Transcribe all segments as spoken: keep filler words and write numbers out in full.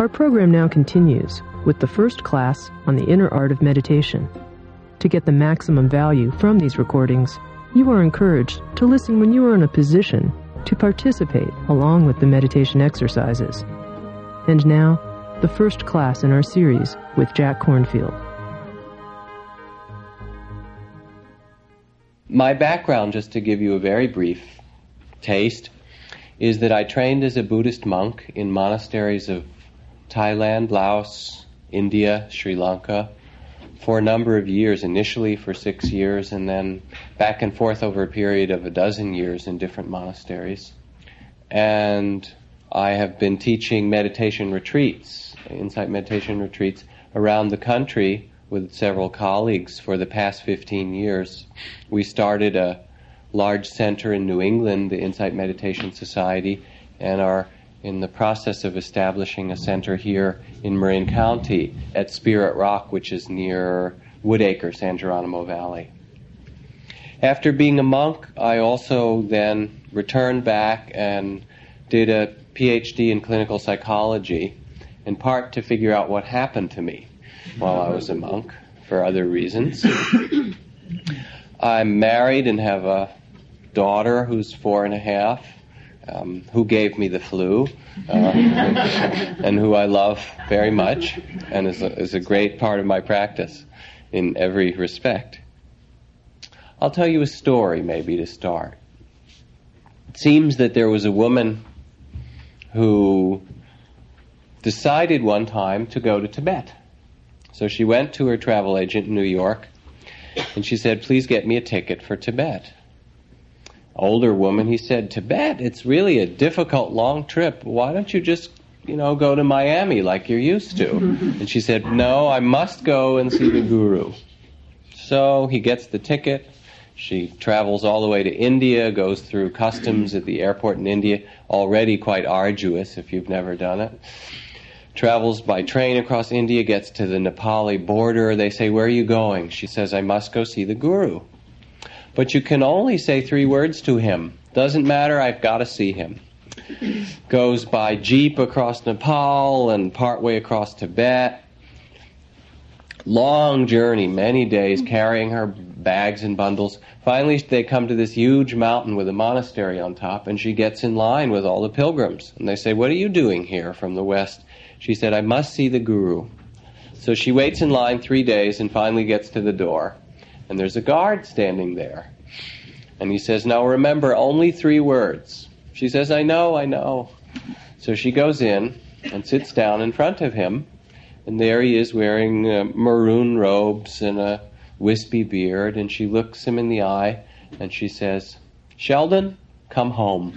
Our program now continues with the first class on the inner art of meditation. To get the maximum value from these recordings, you are encouraged to listen when you are in a position to participate along with the meditation exercises. And now, the first class in our series with Jack Kornfield. My background, just to give you a very brief taste, is that I trained as a Buddhist monk in monasteries of Thailand, Laos, India, Sri Lanka, for a number of years, initially for six years, and then back and forth over a period of a dozen years in different monasteries. And I have been teaching meditation retreats, insight meditation retreats, around the country with several colleagues for the past fifteen years. We started a large center in New England, the Insight Meditation Society, and are in the process of establishing a center here in Marin County at Spirit Rock, which is near Woodacre, San Geronimo Valley. After being a monk, I also then returned back and did a P H D in clinical psychology, in part to figure out what happened to me while I was a monk, for other reasons. I'm married and have a daughter who's four and a half, um, who gave me the flu, uh, and who I love very much, and is a, is a great part of my practice in every respect. I'll tell you a story, maybe, to start. It seems that there was a woman who decided one time to go to Tibet. So she went to her travel agent in New York, and she said, "Please get me a ticket for Tibet." Older woman, he said, "Tibet, it's really a difficult, long trip. Why don't you just, you know, go to Miami like you're used to?" And she said, "No, I must go and see the guru." So he gets the ticket. She travels all the way to India, goes through customs at the airport in India, already quite arduous if you've never done it. Travels by train across India, gets to the Nepali border. They say, "Where are you going?" She says, "I must go see the guru." "But you can only say three words to him." "Doesn't matter, I've got to see him." Goes by jeep across Nepal and partway across Tibet. Long journey, many days, carrying her bags and bundles. Finally, they come to this huge mountain with a monastery on top, and she gets in line with all the pilgrims. And they say, "What are you doing here from the West?" She said, "I must see the guru." So she waits in line three days and finally gets to the door. And there's a guard standing there. And he says, "Now remember, only three words." She says, "I know, I know." So she goes in and sits down in front of him. And there he is wearing uh, maroon robes and a wispy beard. And she looks him in the eye and she says, "Sheldon, come home."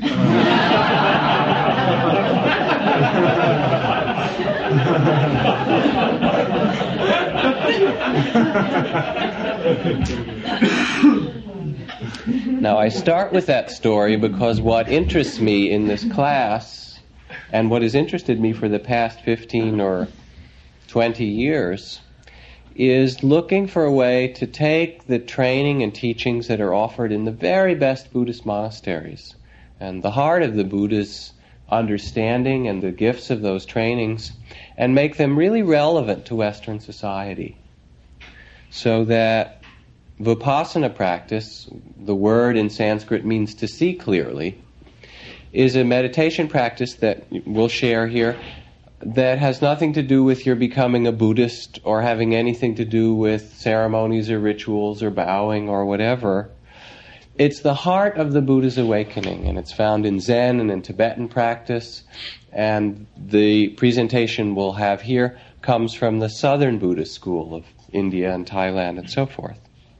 Now, I start with that story because what interests me in this class, and what has interested me for the past fifteen or twenty years, is looking for a way to take the training and teachings that are offered in the very best Buddhist monasteries, and the heart of the Buddha's understanding and the gifts of those trainings, and make them really relevant to Western society. So that Vipassana practice, the word in Sanskrit means to see clearly, is a meditation practice that we'll share here that has nothing to do with your becoming a Buddhist or having anything to do with ceremonies or rituals or bowing or whatever. It's the heart of the Buddha's awakening, and it's found in Zen and in Tibetan practice, and the presentation we'll have here comes from the Southern Buddhist school of India and Thailand and so forth.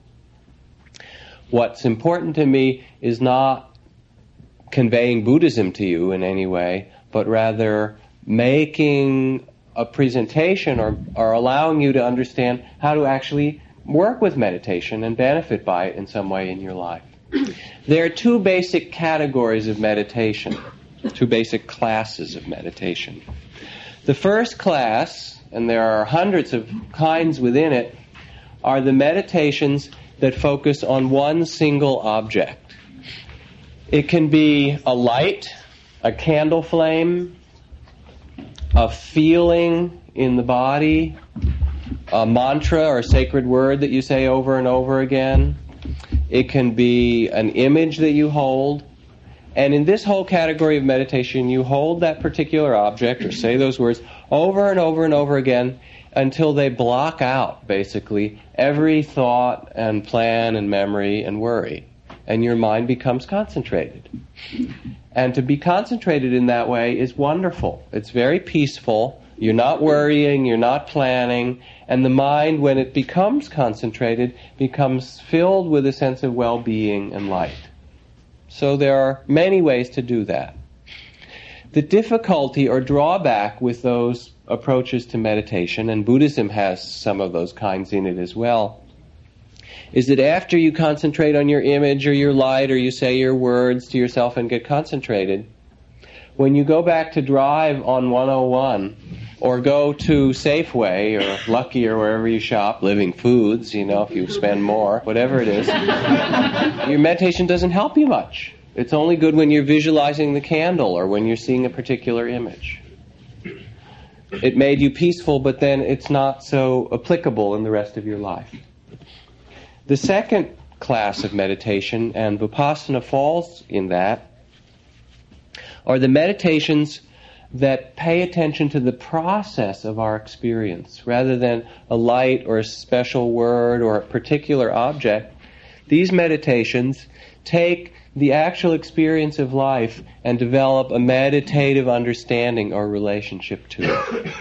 What's important to me is not conveying Buddhism to you in any way, but rather making a presentation or, or allowing you to understand how to actually work with meditation and benefit by it in some way in your life. There are two basic categories of meditation, two basic classes of meditation. The first class, and there are hundreds of kinds within it, are the meditations that focus on one single object. It can be a light, a candle flame, a feeling in the body, a mantra or a sacred word that you say over and over again. It can be an image that you hold. And in this whole category of meditation, you hold that particular object or say those words over and over and over again until they block out, basically, every thought and plan and memory and worry. And your mind becomes concentrated. And to be concentrated in that way is wonderful. It's very peaceful. You're not worrying, you're not planning, and the mind, when it becomes concentrated, becomes filled with a sense of well-being and light. So there are many ways to do that. The difficulty or drawback with those approaches to meditation, and Buddhism has some of those kinds in it as well, is that after you concentrate on your image or your light or you say your words to yourself and get concentrated, when you go back to drive on one oh one or go to Safeway or Lucky or wherever you shop, Living Foods, you know, if you spend more, whatever it is, your meditation doesn't help you much. It's only good when you're visualizing the candle or when you're seeing a particular image. It made you peaceful, but then it's not so applicable in the rest of your life. The second class of meditation, and Vipassana falls in that, are the meditations that pay attention to the process of our experience rather than a light or a special word or a particular object. These meditations take the actual experience of life and develop a meditative understanding or relationship to it.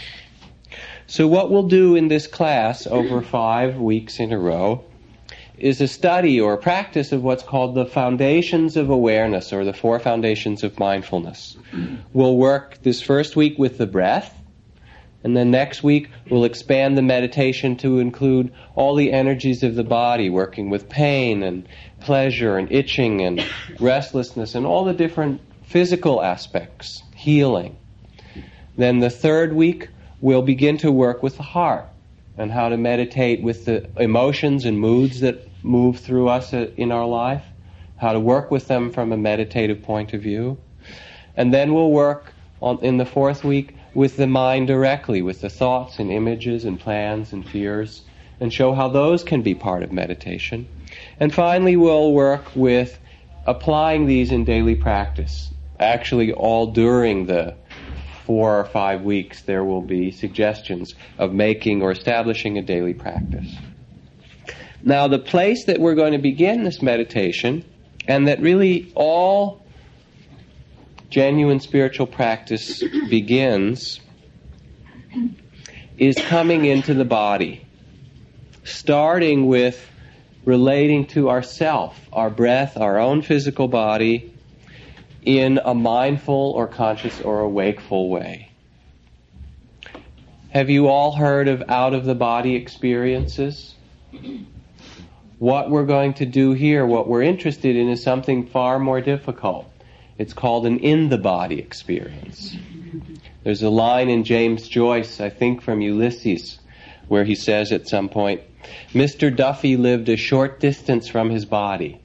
So what we'll do in this class over five weeks in a row is a study or a practice of what's called the foundations of awareness, or the four foundations of mindfulness. We'll work this first week with the breath, and then next week we'll expand the meditation to include all the energies of the body, working with pain and pleasure and itching and restlessness and all the different physical aspects, healing. Then the third week we'll begin to work with the heart and how to meditate with the emotions and moods that move through us in our life, how to work with them from a meditative point of view. And then we'll work on, in the fourth week with the mind directly, with the thoughts and images and plans and fears, and show how those can be part of meditation. And finally, we'll work with applying these in daily practice. Actually, all during the four or five weeks, there will be suggestions of making or establishing a daily practice. Now, the place that we're going to begin this meditation, and that really all genuine spiritual practice begins, is coming into the body, starting with relating to ourself, our breath, our own physical body, in a mindful or conscious or a wakeful way. Have you all heard of out-of-the-body experiences? What we're going to do here, what we're interested in, is something far more difficult. It's called an in-the-body experience. There's a line in James Joyce, I think from Ulysses, where he says at some point, Mister Duffy lived a short distance from his body.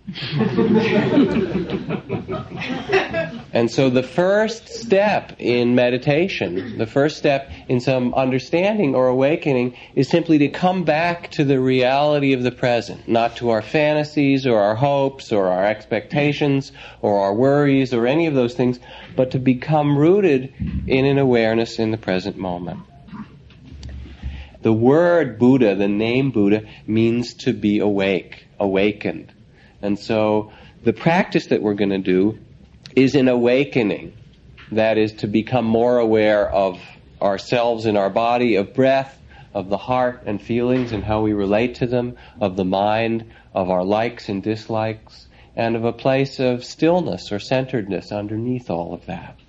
And so the first step in meditation, the first step in some understanding or awakening, is simply to come back to the reality of the present, not to our fantasies or our hopes or our expectations or our worries or any of those things, but to become rooted in an awareness in the present moment. The word Buddha, the name Buddha, means to be awake, awakened. And so the practice that we're going to do is an awakening. That is, to become more aware of ourselves and our body, of breath, of the heart and feelings and how we relate to them, of the mind, of our likes and dislikes, and of a place of stillness or centeredness underneath all of that.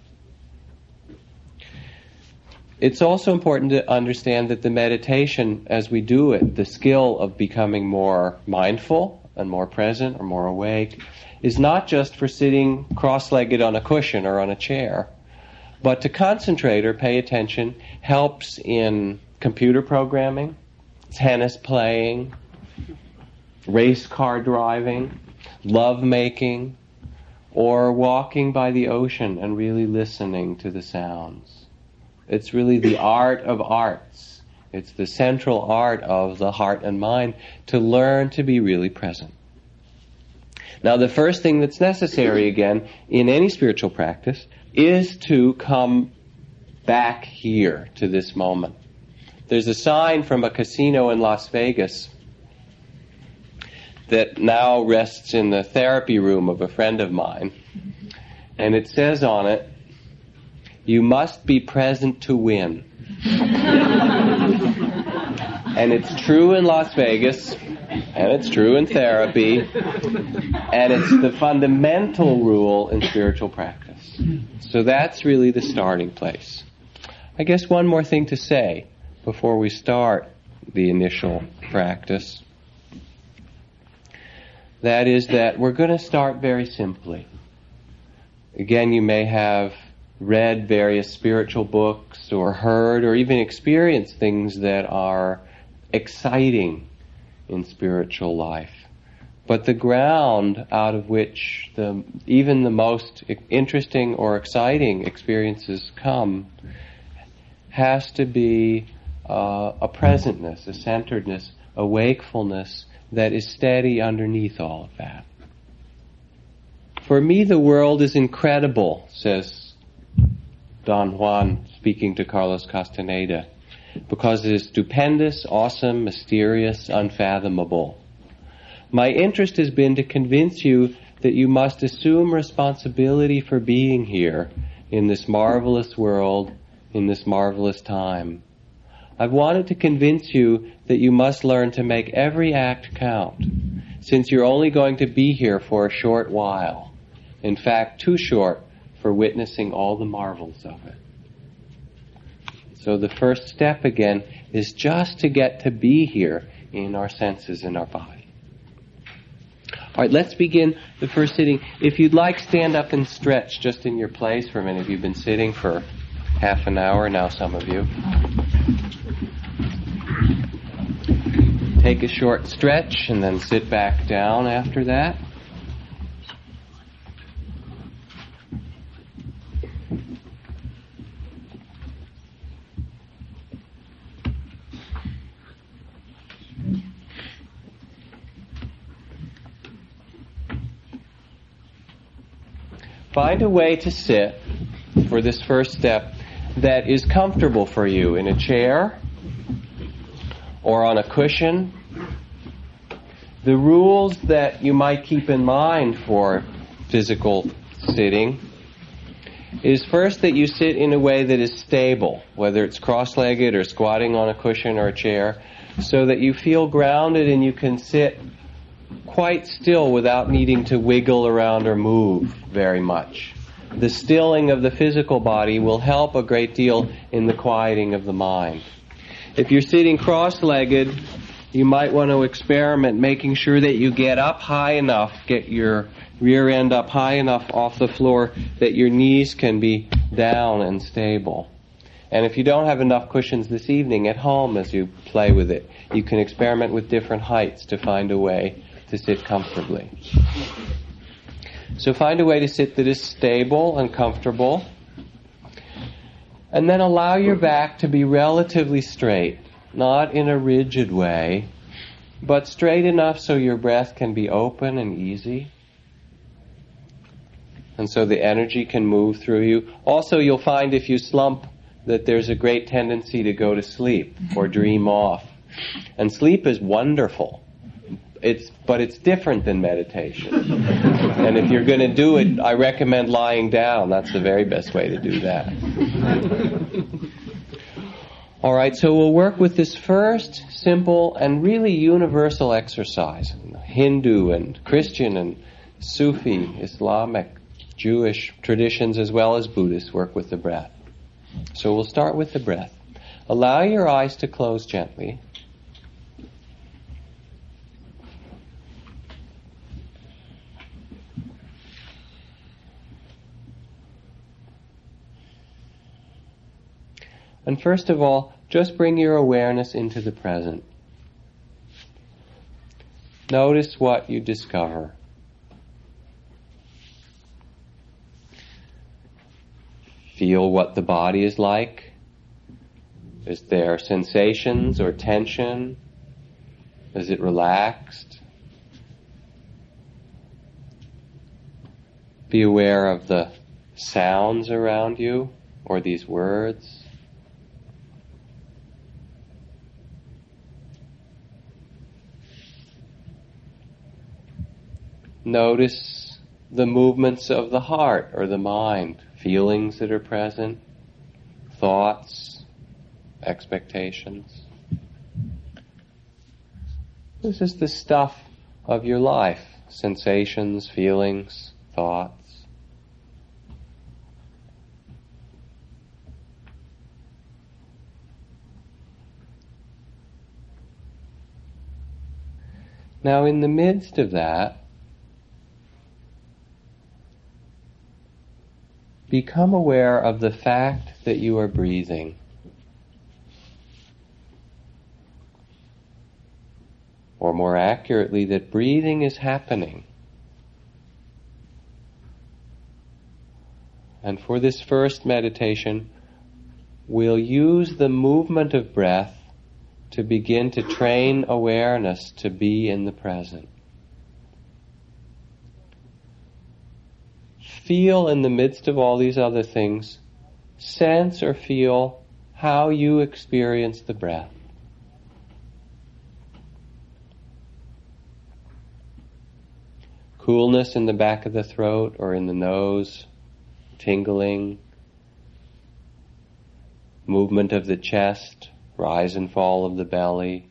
It's also important to understand that the meditation, as we do it, the skill of becoming more mindful and more present or more awake, is not just for sitting cross-legged on a cushion or on a chair, but to concentrate or pay attention helps in computer programming, tennis playing, race car driving, love making, or walking by the ocean and really listening to the sounds. It's really the art of arts. It's the central art of the heart and mind to learn to be really present. Now, the first thing that's necessary, again, in any spiritual practice is to come back here to this moment. There's a sign from a casino in Las Vegas that now rests in the therapy room of a friend of mine. And it says on it, "You must be present to win." And it's true in Las Vegas, and it's true in therapy, and it's the fundamental rule in spiritual practice. So that's really the starting place. I guess one more thing to say before we start the initial practice. That is that we're going to start very simply. Again, you may have read various spiritual books or heard or even experienced things that are exciting in spiritual life. But the ground out of which the even the most interesting or exciting experiences come has to be uh, a presentness, a centeredness, a wakefulness that is steady underneath all of that. For me, the world is incredible, says Don Juan, speaking to Carlos Castaneda, because it is stupendous, awesome, mysterious, unfathomable. My interest has been to convince you that you must assume responsibility for being here in this marvelous world, in this marvelous time. I've wanted to convince you that you must learn to make every act count, since you're only going to be here for a short while. In fact, too short for witnessing all the marvels of it. So the first step, again, is just to get to be here in our senses and our body. All right, let's begin the first sitting. If you'd like, stand up and stretch just in your place for a minute. You've been sitting for half an hour now, some of you. Take a short stretch and then sit back down after that. Find a way to sit for this first step that is comfortable for you, in a chair or on a cushion. The rules that you might keep in mind for physical sitting is first that you sit in a way that is stable, whether it's cross-legged or squatting on a cushion or a chair, so that you feel grounded and you can sit quite still without needing to wiggle around or move very much. The stilling of the physical body will help a great deal in the quieting of the mind. If you're sitting cross-legged, you might want to experiment making sure that you get up high enough, get your rear end up high enough off the floor that your knees can be down and stable. And if you don't have enough cushions this evening at home as you play with it, you can experiment with different heights to find a way to sit comfortably. So find a way to sit that is stable and comfortable. And then allow your back to be relatively straight, not in a rigid way, but straight enough so your breath can be open and easy. And so the energy can move through you. Also, you'll find if you slump that there's a great tendency to go to sleep or dream off. And sleep is wonderful. It's, but it's different than meditation. And if you're going to do it, I recommend lying down. That's the very best way to do that. All right, so we'll work with this first simple and really universal exercise. Hindu and Christian and Sufi, Islamic, Jewish traditions as well as Buddhists work with the breath. So we'll start with the breath. Allow your eyes to close gently. And first of all, just bring your awareness into the present. Notice what you discover. Feel what the body is like. Is there sensations or tension? Is it relaxed? Be aware of the sounds around you or these words. Notice the movements of the heart or the mind, feelings that are present, thoughts, expectations. This is the stuff of your life, sensations, feelings, thoughts. Now, in the midst of that, become aware of the fact that you are breathing. Or more accurately, that breathing is happening. And for this first meditation, we'll use the movement of breath to begin to train awareness to be in the present. Feel in the midst of all these other things, sense or feel how you experience the breath. Coolness in the back of the throat or in the nose, tingling, movement of the chest, rise and fall of the belly.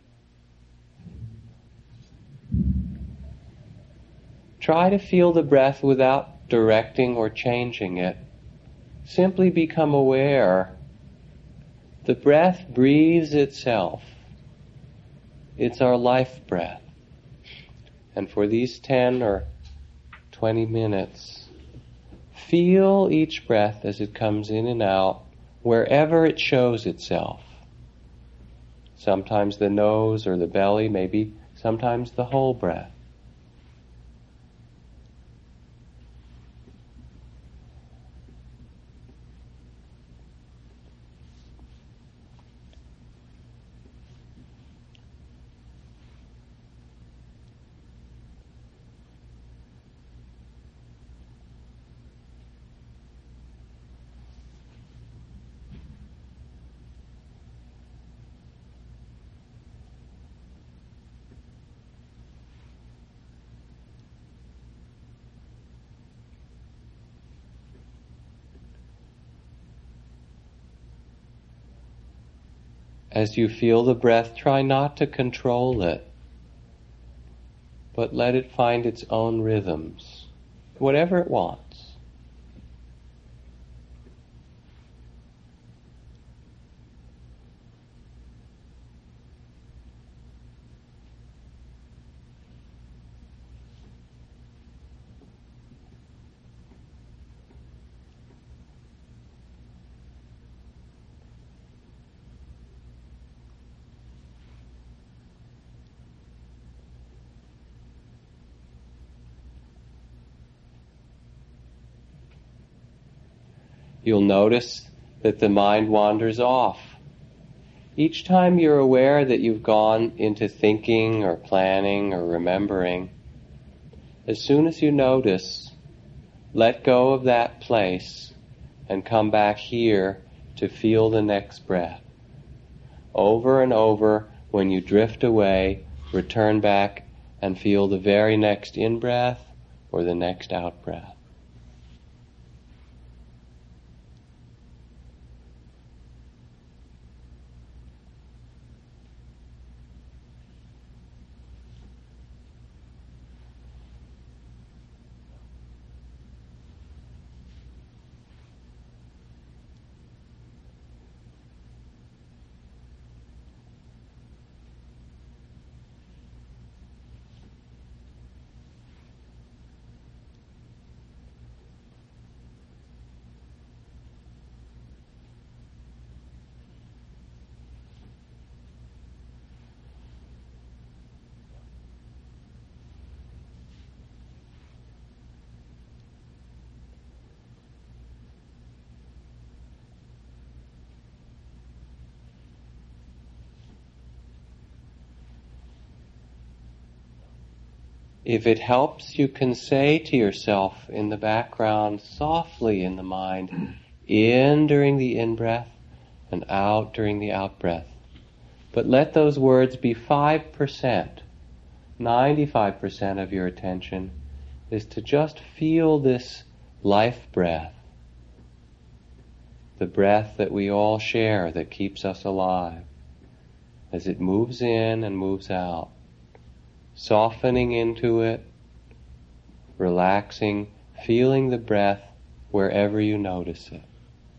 Try to feel the breath without directing or changing it. Simply become aware. The breath breathes itself. It's our life breath. And for these ten or twenty minutes, feel each breath as it comes in and out, wherever it shows itself. Sometimes the nose or the belly, maybe sometimes the whole breath. As you feel the breath, try not to control it, but let it find its own rhythms, whatever it wants. You'll notice that the mind wanders off. Each time you're aware that you've gone into thinking or planning or remembering, as soon as you notice, let go of that place and come back here to feel the next breath. Over and over, when you drift away, return back and feel the very next in-breath or the next out-breath. if it helps, you can say to yourself in the background, softly in the mind, in during the in-breath and out during the out-breath. But let those words be five percent. ninety-five percent of your attention is to just feel this life breath, the breath that we all share that keeps us alive, as it moves in and moves out, softening into it, relaxing, feeling the breath wherever you notice it.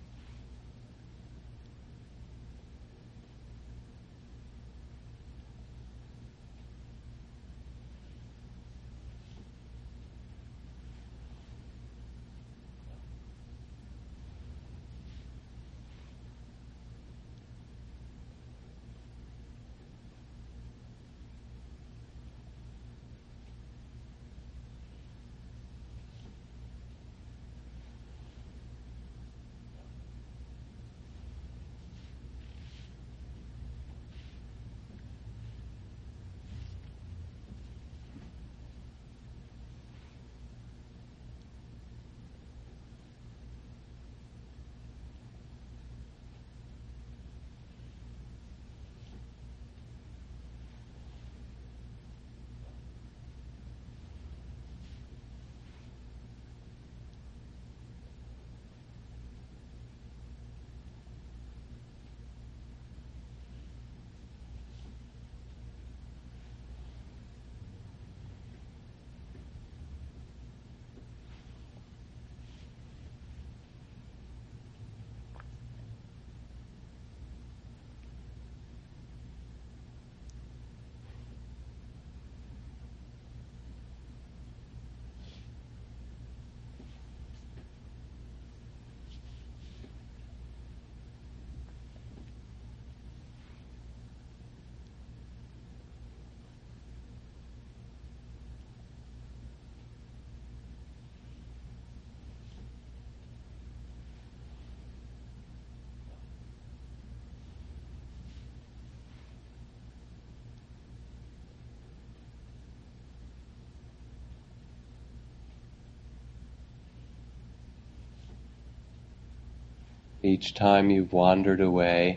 Each time you've wandered away,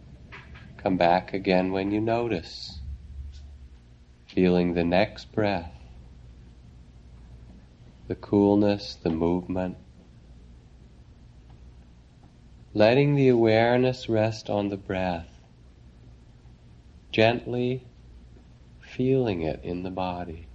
come back again when you notice, feeling the next breath, the coolness, the movement, letting the awareness rest on the breath, gently feeling it in the body.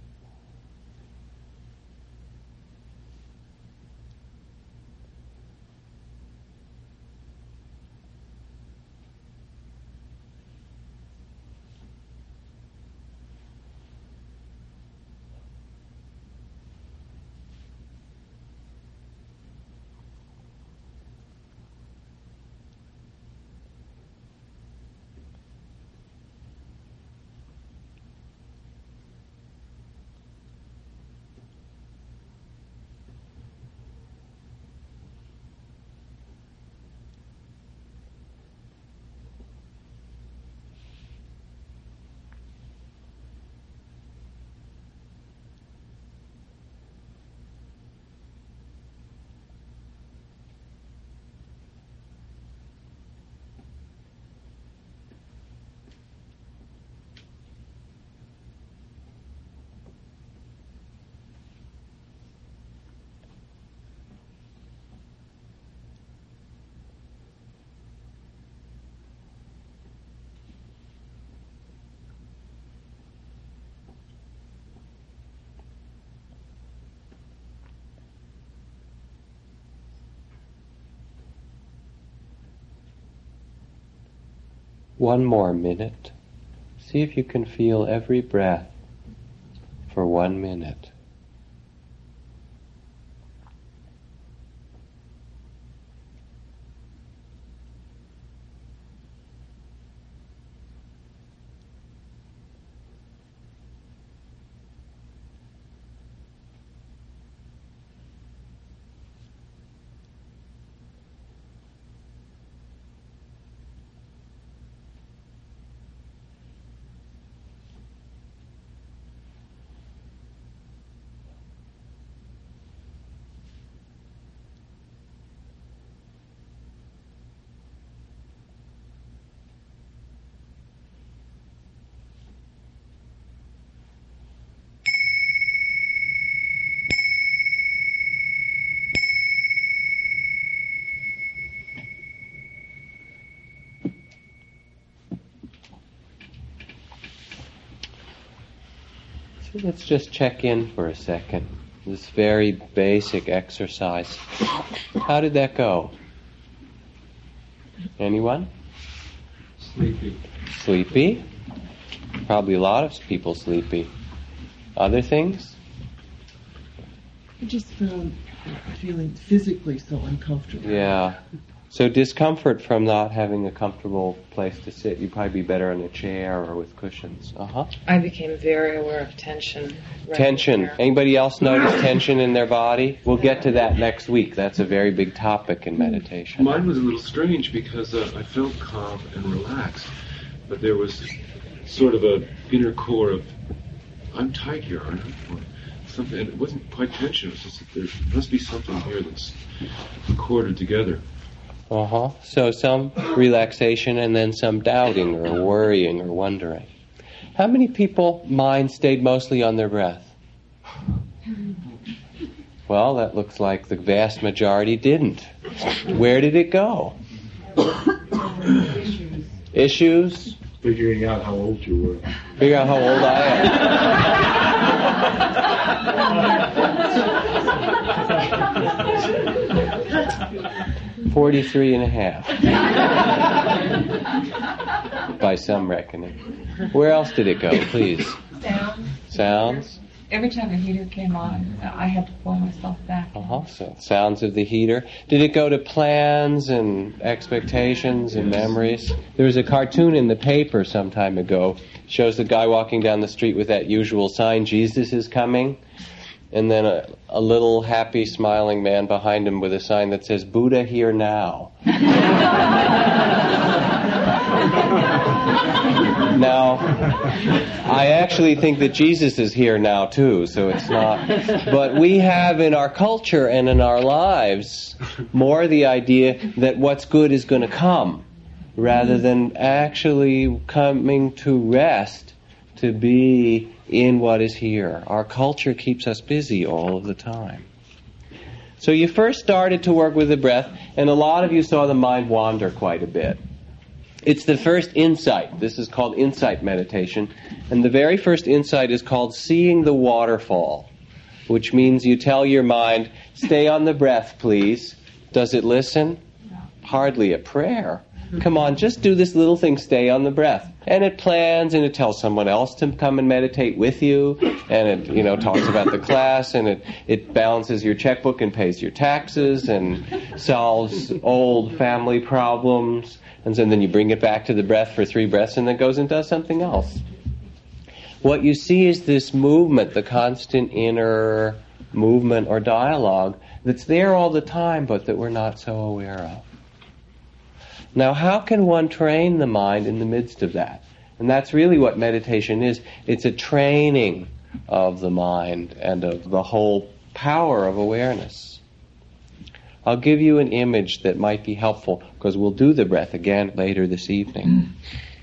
One more minute. See if you can feel every breath for one minute. So let's just check in for a second. This very basic exercise. How did that go? Anyone? Sleepy. Sleepy? Probably a lot of people sleepy. Other things? I just found feeling physically so uncomfortable. Yeah. So discomfort from not having a comfortable place to sit. You'd probably be better in a chair or with cushions. Uh-huh. I became very aware of tension. Right Tension. there. Anybody else notice tension in their body? We'll get to that next week. That's a very big topic in meditation. Mine was a little strange because uh, I felt calm and relaxed, but there was sort of a inner core of, I'm tight here, aren't I? Or something, and it wasn't quite tension. It was just that there must be something here that's corded together. Uh-huh. So some relaxation and then some doubting or worrying or wondering. How many people mind stayed mostly on their breath? Well, that looks like the vast majority didn't. Where did it go? Issues. Issues? Figuring out how old you were. Figure out how old I am. Forty-three and a half. By some reckoning. Where else did it go, please? Sounds. Sounds? Every time the heater came on, I had to pull myself back. Uh-huh. So sounds of the heater. Did it go to plans and expectations and memories? There was a cartoon in the paper some time ago. Shows the guy walking down the street with that usual sign, Jesus is coming. And then a, a little happy smiling man behind him with a sign that says, Buddha here now. Now, I actually think that Jesus is here now too, so it's not. But we have in our culture and in our lives more the idea that what's good is going to come, rather than actually coming to rest, to be in what is here. Our culture keeps us busy all of the time. So you first started to work with the breath, and a lot of you saw the mind wander quite a bit. It's the first insight. This is called insight meditation. And the very first insight is called seeing the waterfall, which means you tell your mind, stay on the breath, please. Does it listen? Hardly a prayer. Come on, just do this little thing, stay on the breath. And it plans, and it tells someone else to come and meditate with you, and it, you know, talks about the class, and it, it balances your checkbook and pays your taxes, and solves old family problems, and then you bring it back to the breath for three breaths, and then goes and does something else. What you see is this movement, the constant inner movement or dialogue that's there all the time, but that we're not so aware of. Now, how can one train the mind in the midst of that? And that's really what meditation is. It's a training of the mind and of the whole power of awareness. I'll give you an image that might be helpful, because we'll do the breath again later this evening.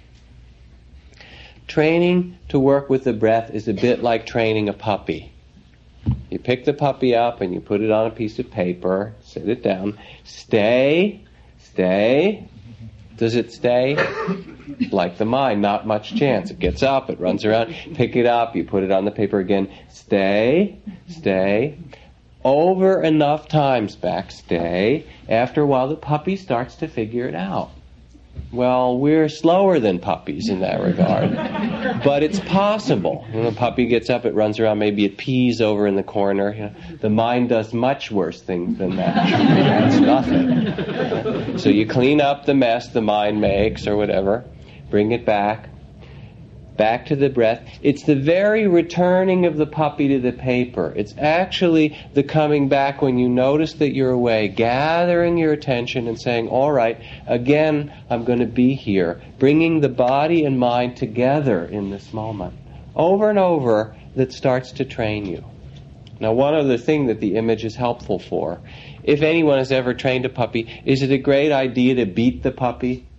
Training to work with the breath is a bit like training a puppy. You pick the puppy up and you put it on a piece of paper, sit it down, stay, stay. Does it stay? Like the mind, not much chance. It gets up, it runs around, pick it up, you put it on the paper again, stay, stay. Over enough times back, stay. After a while, the puppy starts to figure it out. Well, we're slower than puppies in that regard. But it's possible. When the puppy gets up, it runs around, maybe it pees over in the corner. You know, the mind does much worse things than that. That's nothing. So you clean up the mess the mind makes or whatever, bring it back, back to the breath. It's the very returning of the puppy to the paper. It's actually the coming back when you notice that you're away, gathering your attention and saying, all right, again, I'm going to be here, bringing the body and mind together in this moment. Over and over, that starts to train you. Now, one other thing that the image is helpful for, if anyone has ever trained a puppy, is it a great idea to beat the puppy?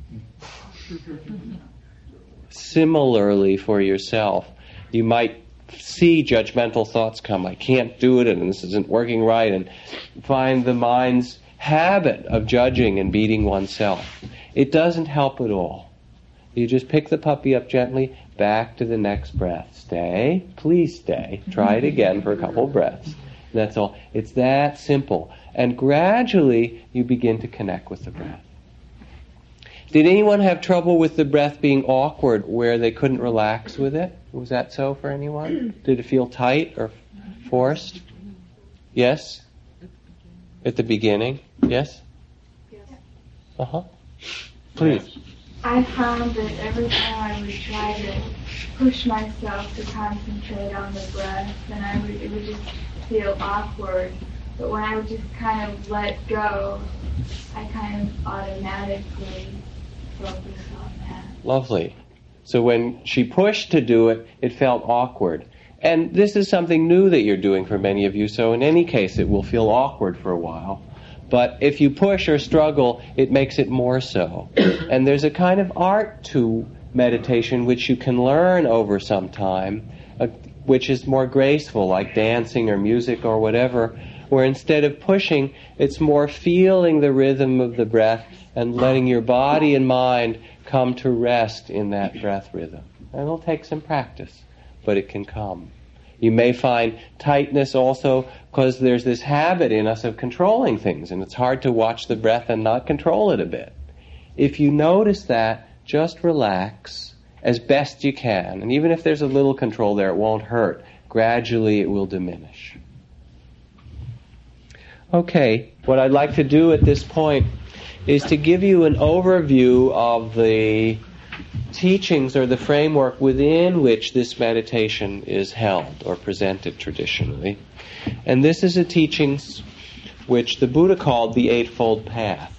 Similarly, for yourself, you might see judgmental thoughts come. I can't do it, and this isn't working right, and find the mind's habit of judging and beating oneself. It doesn't help at all. You just pick the puppy up gently, back to the next breath. Stay. Please stay. Try it again for a couple of breaths. That's all. It's that simple. And gradually you begin to connect with the breath. Did anyone have trouble with the breath being awkward where they couldn't relax with it? Was that so for anyone? Did it feel tight or forced? Yes? At the beginning? Yes? Yes. Uh-huh. Please. I found that every time I would try to push myself to concentrate on the breath, then I would, it would just feel awkward. But when I would just kind of let go, I kind of automatically focus on that. Lovely. So when she pushed to do it, it felt awkward. And this is something new that you're doing for many of you, so in any case it will feel awkward for a while. But if you push or struggle, it makes it more so. And there's a kind of art to meditation which you can learn over some time, uh, which is more graceful, like dancing or music or whatever, where instead of pushing, it's more feeling the rhythm of the breath and letting your body and mind come to rest in that breath rhythm. And it'll take some practice, but it can come. You may find tightness also because there's this habit in us of controlling things, and it's hard to watch the breath and not control it a bit. If you notice that, just relax as best you can. And even if there's a little control there, it won't hurt. Gradually it will diminish. Okay, what I'd like to do at this point is to give you an overview of the teachings or the framework within which this meditation is held or presented traditionally. And this is a teachings which the Buddha called the Eightfold Path.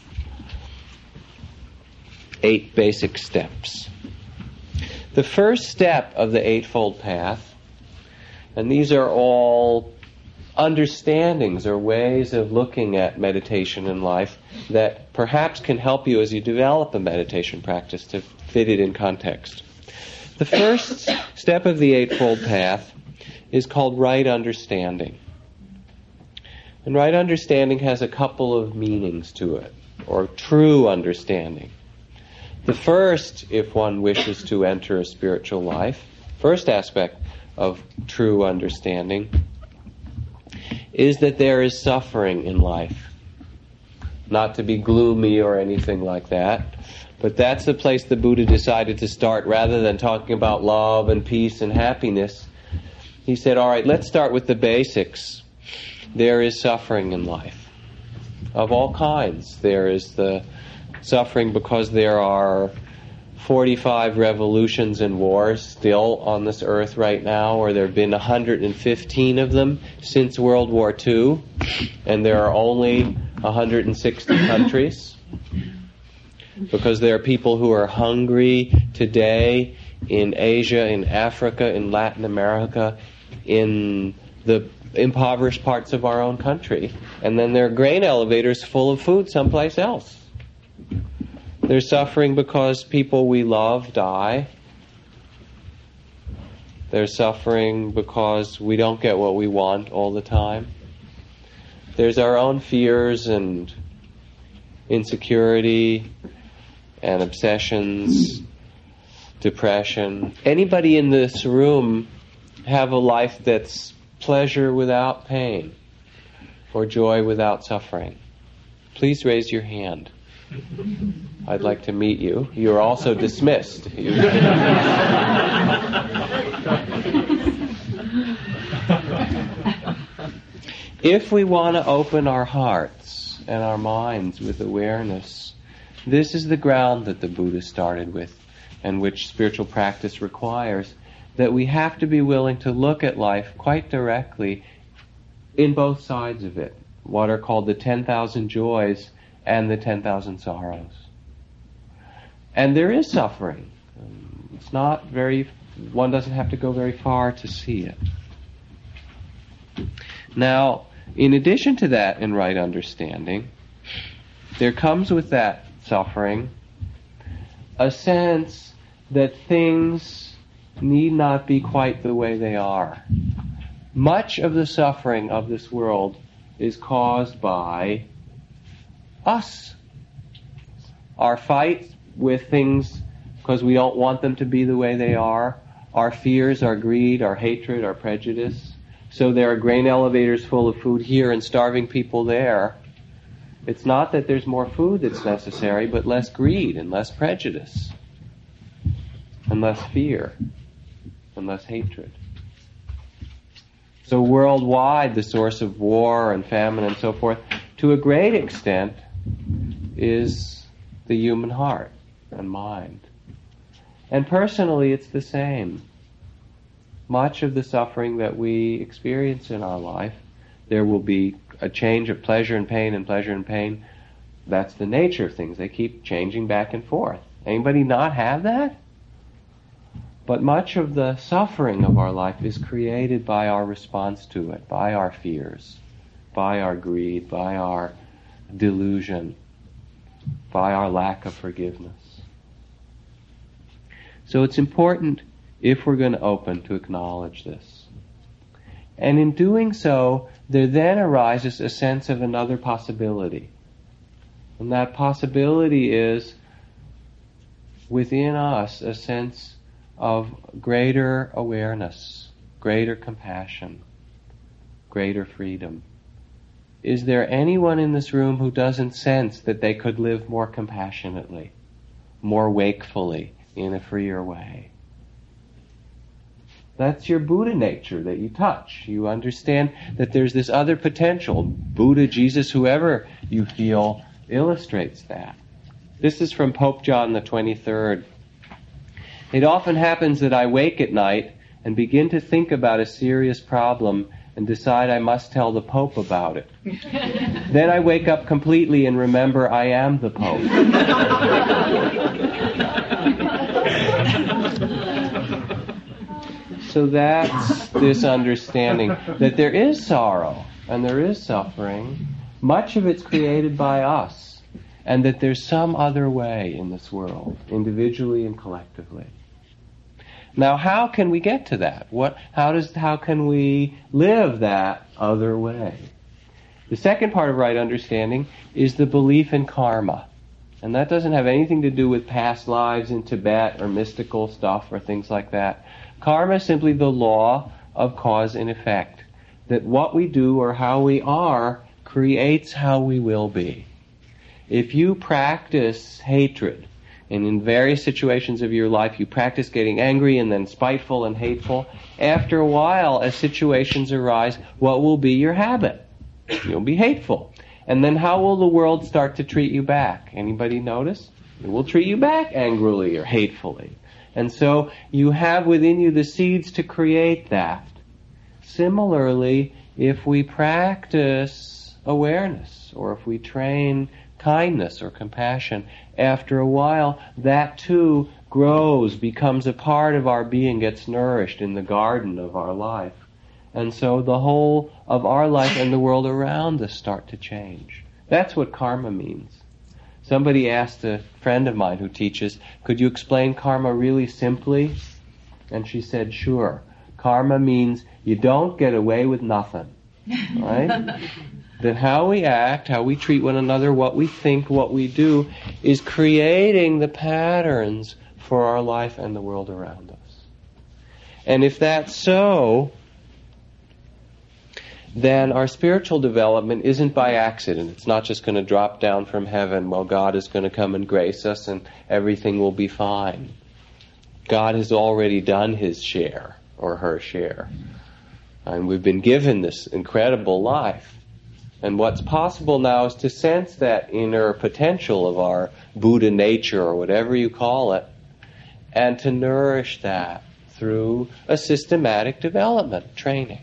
Eight basic steps. The first step of the Eightfold Path, and these are all understandings or ways of looking at meditation in life that perhaps can help you as you develop a meditation practice to fit it in context. The first step of the Eightfold Path is called right understanding. And right understanding has a couple of meanings to it, or true understanding. The first, if one wishes to enter a spiritual life, first aspect of true understanding is that there is suffering in life. Not to be gloomy or anything like that, but that's the place the Buddha decided to start rather than talking about love and peace and happiness. He said, all right, let's start with the basics. There is suffering in life of all kinds. There is the suffering because there are forty-five revolutions and wars still on this earth right now, or there have been one hundred fifteen of them since World War Two, and there are only one hundred sixty countries, because there are people who are hungry today in Asia, in Africa, in Latin America, in the impoverished parts of our own country, and then there are grain elevators full of food someplace else. There's suffering because people we love die. There's suffering because we don't get what we want all the time. There's our own fears and insecurity and obsessions, depression. Anybody in this room have a life that's pleasure without pain or joy without suffering? Please raise your hand. I'd like to meet you. You're also dismissed. If we want to open our hearts and our minds with awareness, this is the ground that the Buddha started with and which spiritual practice requires, that we have to be willing to look at life quite directly in both sides of it, what are called the ten thousand joys and the ten thousand sorrows. And there is suffering. It's not very, one doesn't have to go very far to see it. Now, in addition to that, in right understanding, there comes with that suffering a sense that things need not be quite the way they are. Much of the suffering of this world is caused by us. Our fight with things because we don't want them to be the way they are, our fears, our greed, our hatred, our prejudice. So there are grain elevators full of food here and starving people there. It's not that there's more food that's necessary, but less greed and less prejudice and less fear and less hatred. So worldwide, the source of war and famine and so forth, to a great extent, is the human heart and mind. And personally, it's the same. Much of the suffering that we experience in our life, there will be a change of pleasure and pain and pleasure and pain. That's the nature of things. They keep changing back and forth. Anybody not have that? But much of the suffering of our life is created by our response to it, by our fears, by our greed, by our delusion, by our lack of forgiveness. So it's important, if we're going to open, to acknowledge this. And in doing so, there then arises a sense of another possibility. And that possibility is within us a sense of greater awareness, greater compassion, greater freedom. Is there anyone in this room who doesn't sense that they could live more compassionately, more wakefully, in a freer way? That's your Buddha nature that you touch. You understand that there's this other potential. Buddha, Jesus, whoever you feel illustrates that. This is from Pope John the twenty-third. It often happens that I wake at night and begin to think about a serious problem and decide I must tell the Pope about it. Then I wake up completely and remember I am the Pope. So that's this understanding that there is sorrow and there is suffering. Much of it's created by us, and that there's some other way in this world, individually and collectively. Now, how can we get to that? What? How does? How can we live that other way? The second part of right understanding is the belief in karma. And that doesn't have anything to do with past lives in Tibet or mystical stuff or things like that. Karma is simply the law of cause and effect. That what we do or how we are creates how we will be. If you practice hatred, and in various situations of your life you practice getting angry and then spiteful and hateful, after a while, as situations arise, what will be your habit? You'll be hateful. And then how will the world start to treat you back? Anybody notice? It will treat you back angrily or hatefully. And so you have within you the seeds to create that. Similarly, if we practice awareness, or if we train kindness or compassion, after a while, that too grows, becomes a part of our being, gets nourished in the garden of our life. And so the whole of our life and the world around us start to change. That's what karma means. Somebody asked a friend of mine who teaches, could you explain karma really simply? And she said, sure. Karma means you don't get away with nothing. Right? That how we act, how we treat one another, what we think, what we do, is creating the patterns for our life and the world around us. And if that's so, then our spiritual development isn't by accident. It's not just going to drop down from heaven, well, God is going to come and grace us and everything will be fine. God has already done his share, or her share. And we've been given this incredible life. And what's possible now is to sense that inner potential of our Buddha nature, or whatever you call it, and to nourish that through a systematic development, training.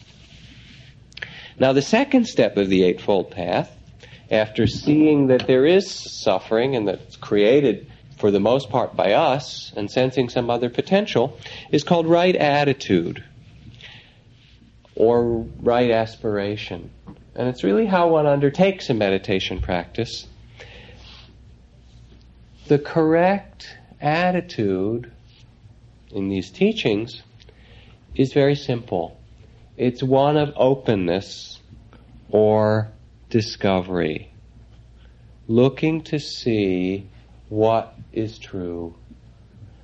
Now, the second step of the Eightfold Path, after seeing that there is suffering and that it's created for the most part by us, and sensing some other potential, is called right attitude, or right aspiration. And it's really how one undertakes a meditation practice. The correct attitude in these teachings is very simple. It's one of openness or discovery, looking to see what is true,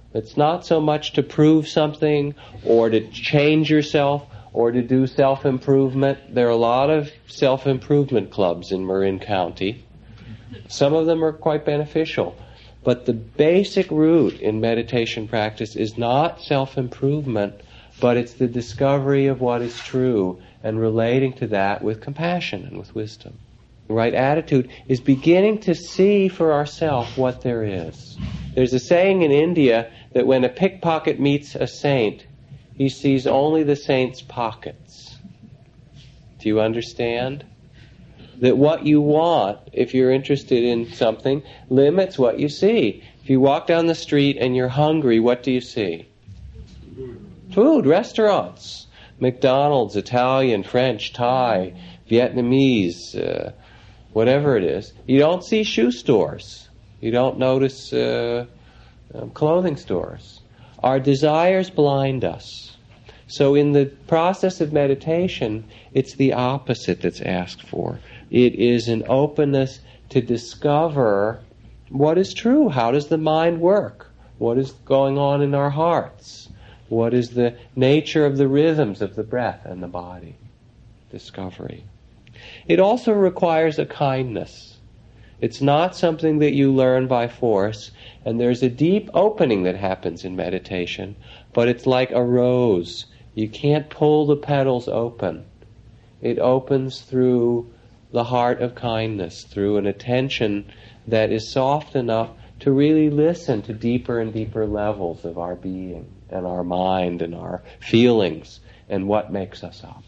It's not so much to prove something or to change yourself or to do self-improvement. There are a lot of self-improvement clubs in Marin County. Some of them are quite beneficial. But the basic root in meditation practice is not self-improvement, but it's the discovery of what is true and relating to that with compassion and with wisdom. The right attitude is beginning to see for ourselves what there is. There's a saying in India that when a pickpocket meets a saint, he sees only the saint's pockets. Do you understand? That what you want, if you're interested in something, limits what you see. If you walk down the street and you're hungry, what do you see? Food, restaurants, McDonald's, Italian, French, Thai, Vietnamese, uh, whatever it is. You don't see shoe stores. You don't notice uh, um, clothing stores. Our desires blind us. So in the process of meditation, it's the opposite that's asked for. It is an openness to discover what is true. How does the mind work? What is going on in our hearts? What is the nature of the rhythms of the breath and the body? Discovery. It also requires a kindness. It's not something that you learn by force, and there's a deep opening that happens in meditation, but it's like a rose. You can't pull the petals open. It opens through the heart of kindness, through an attention that is soft enough to really listen to deeper and deeper levels of our being and our mind and our feelings and what makes us up.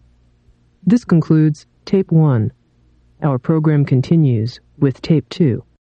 This concludes Tape one. Our program continues with Tape two.